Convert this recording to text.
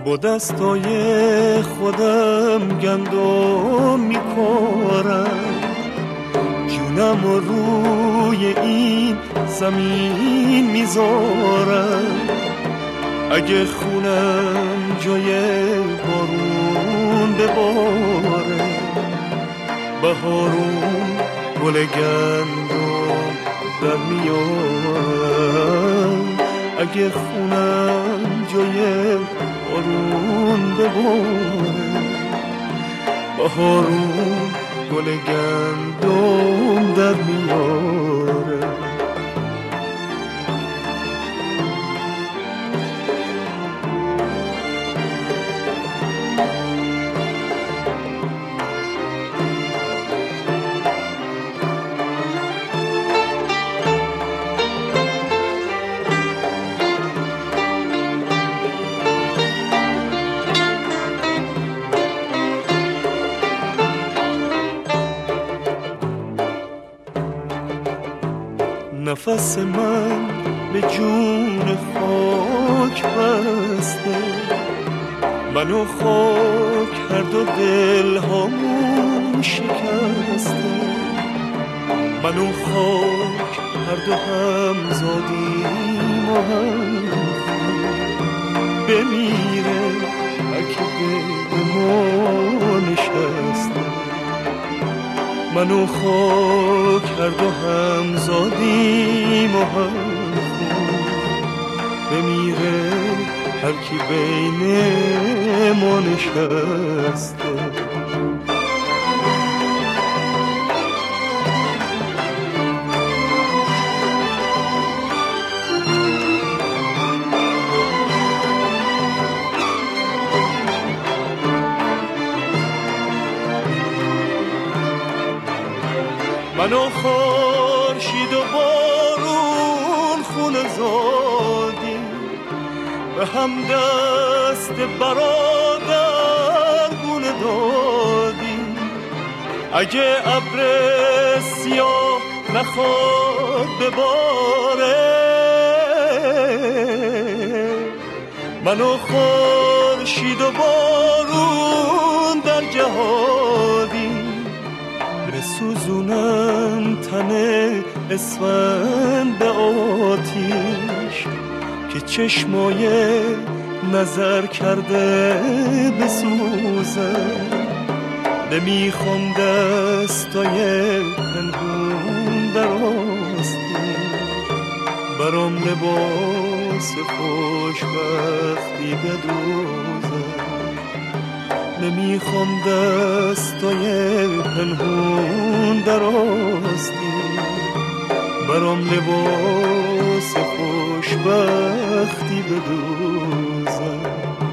با دستای خودم گندم میکارم، جونم رو روی این زمین میذارم. اگه خونم جای بارون بباره، بهارون گل گندم در میارم. اگه خونم جای بارون بباره، بهارون گل گندم در میاره. نفس من به جون خاک بسته، منو خاک هر دو دل هامون شکسته. منو خاک هر دو هم زادیم و هم بمیره اگه به ما نشسته. منو خاک هر دو هم زادیم و هم بمیره هر کی بین ما نشسته. منو خورشید و بارون خونه زادیم، به هم دست برادر گونه دادیم. اگه ابر سیاه نخواد بباره، منو خورشید و بارون در جهادیم. بسوزونم تن اسفند به آتیش که چشمای نظر کرده بسوزه. نمیخوام دستای پنهون در آستین، برام لباس خوشبختی بدوزه. نمیخوام دستای پنهون در آستین، برام لباس خوشبختی بدوزه.